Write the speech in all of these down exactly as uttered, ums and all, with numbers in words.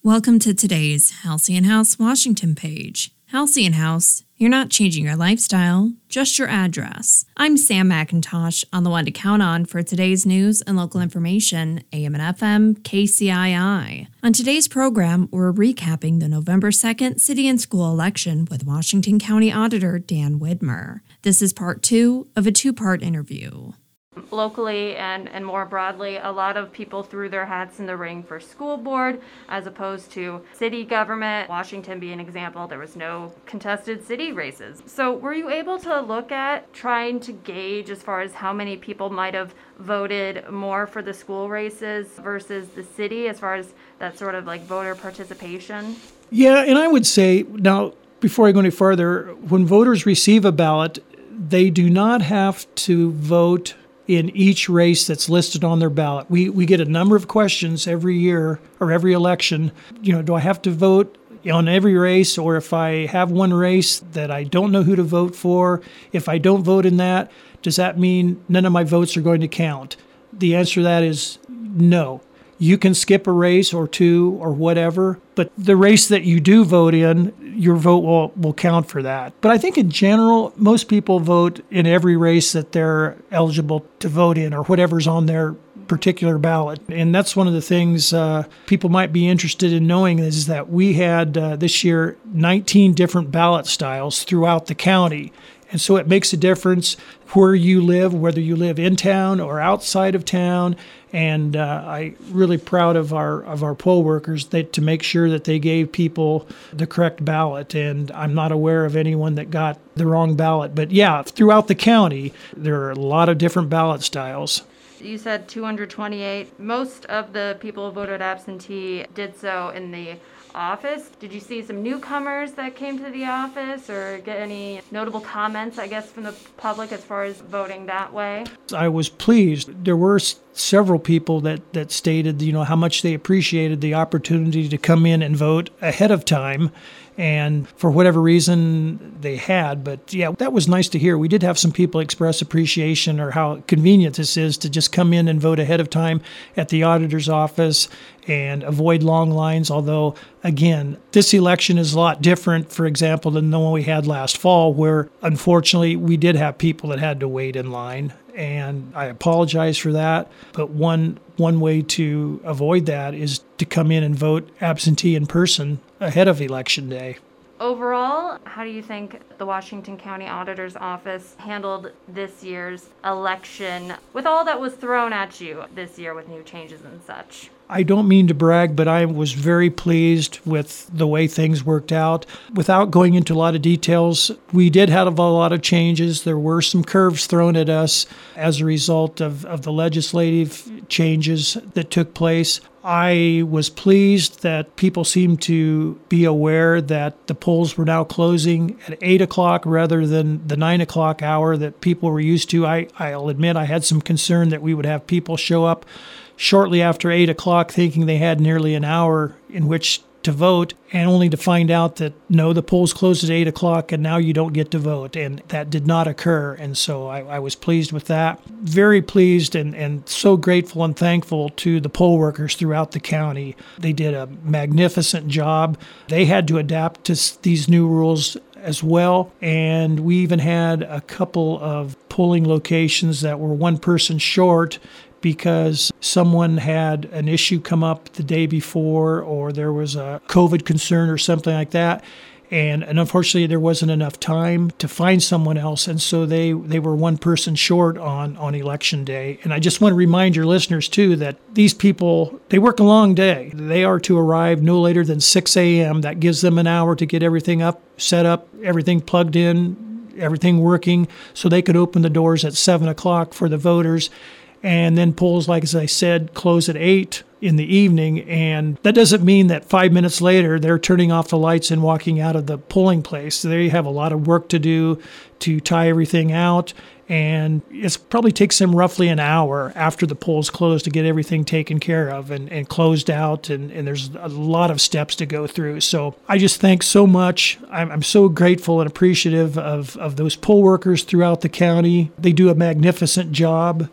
Welcome to today's Halcyon House Washington page. Halcyon House, you're not changing your lifestyle, just your address. I'm Sam McIntosh, on the one to count on for today's news and local information, A M and F M, K C I I. On today's program, we're recapping the November second city and school election with Washington County Auditor Dan Widmer. This is part two of a two-part interview. Locally and, and more broadly, a lot of people threw their hats in the ring for school board as opposed to city government. Washington being an example, there was no contested city races. So were you able to look at trying to gauge as far as how many people might have voted more for the school races versus the city as far as that sort of like voter participation? Yeah, and I would say, now, before I go any further, when voters receive a ballot, they do not have to vote in each race that's listed on their ballot. We we get a number of questions every year or every election. You know, do I have to vote on every race? Or if I have one race that I don't know who to vote for, if I don't vote in that, does that mean none of my votes are going to count? The answer to that is no. You can skip a race or two or whatever, but the race that you do vote in, your vote will, will count for that. But I think in general, most people vote in every race that they're eligible to vote in or whatever's on their particular ballot. And that's one of the things uh, people might be interested in knowing is that we had uh, this year nineteen different ballot styles throughout the county. And so it makes a difference where you live, whether you live in town or outside of town. And uh, I'm really proud of our of our poll workers that to make sure that they gave people the correct ballot. And I'm not aware of anyone that got the wrong ballot. But yeah, throughout the county, there are a lot of different ballot styles. You said two hundred twenty-eight. Most of the people who voted absentee did so in the office. Did you see some newcomers that came to the office or get any notable comments, I guess, from the public as far as voting that way? I was pleased. There were s- several people that, that stated, you know, how much they appreciated the opportunity to come in and vote ahead of time. And for whatever reason they had. But yeah, that was nice to hear. We did have some people express appreciation or how convenient this is to just come in and vote ahead of time at the auditor's office and avoid long lines. Although, again, this election is a lot different, for example, than the one we had last fall, where unfortunately we did have people that had to wait in line. And I apologize for that. But one one way to avoid that is to come in and vote absentee in person ahead of Election Day. Overall, how do you think the Washington County Auditor's Office handled this year's election with all that was thrown at you this year with new changes and such? I don't mean to brag, but I was very pleased with the way things worked out. Without going into a lot of details, we did have a lot of changes. There were some curves thrown at us as a result of, of the legislative changes that took place. I was pleased that people seemed to be aware that the polls were now closing at eight o'clock rather than the nine o'clock hour that people were used to. I, I'll admit I had some concern that we would have people show up shortly after eight o'clock thinking they had nearly an hour in which to vote, and only to find out that, no, the polls closed at eight o'clock and now you don't get to vote. And that did not occur. And so I, I was pleased with that. Very pleased and, and so grateful and thankful to the poll workers throughout the county. They did a magnificent job. They had to adapt to these new rules as well. And we even had a couple of polling locations that were one person short because someone had an issue come up the day before or there was a COVID concern or something like that. And, and unfortunately, there wasn't enough time to find someone else. And so they, they were one person short on, on Election Day. And I just want to remind your listeners, too, that these people, they work a long day. They are to arrive no later than six a.m. That gives them an hour to get everything up, set up, everything plugged in, everything working, so they could open the doors at seven o'clock for the voters. And then polls, like as I said, close at eight in the evening. And that doesn't mean that five minutes later they're turning off the lights and walking out of the polling place. They have a lot of work to do to tie everything out. And it probably takes them roughly an hour after the polls close to get everything taken care of and, and closed out. And, and there's a lot of steps to go through. So I just thank so much. I'm, I'm so grateful and appreciative of, of those poll workers throughout the county. They do a magnificent job.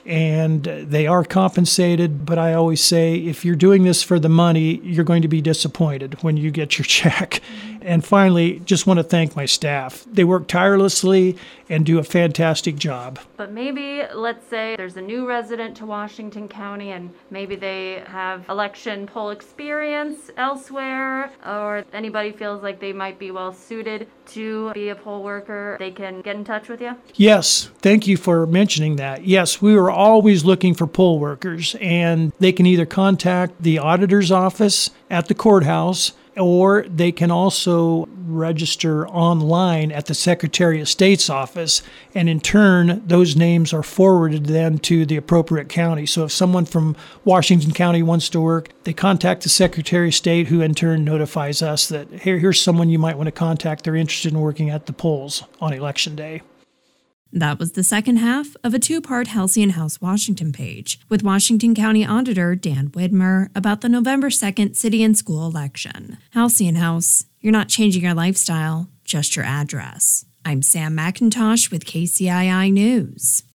and they are compensated. But I always say, if you're doing this for the money, you're going to be disappointed when you get your check. And finally, just want to thank my staff. They work tirelessly and do a fantastic job. But maybe, let's say there's a new resident to Washington County and maybe they have election poll experience elsewhere, or anybody feels like they might be well suited to be a poll worker, they can get in touch with you? Yes, thank you for mentioning that. Yes, we are always looking for poll workers, and they can either contact the auditor's office at the courthouse, or they can also register online at the Secretary of State's office, and in turn, those names are forwarded then to the appropriate county. So if someone from Washington County wants to work, they contact the Secretary of State, who in turn notifies us that, here, here's someone you might want to contact. They're interested in working at the polls on Election Day. That was the second half of a two-part Halcyon House Washington page with Washington County Auditor Dan Widmer about the November second city and school election. Halcyon House, you're not changing your lifestyle, just your address. I'm Sam McIntosh with K C I I News.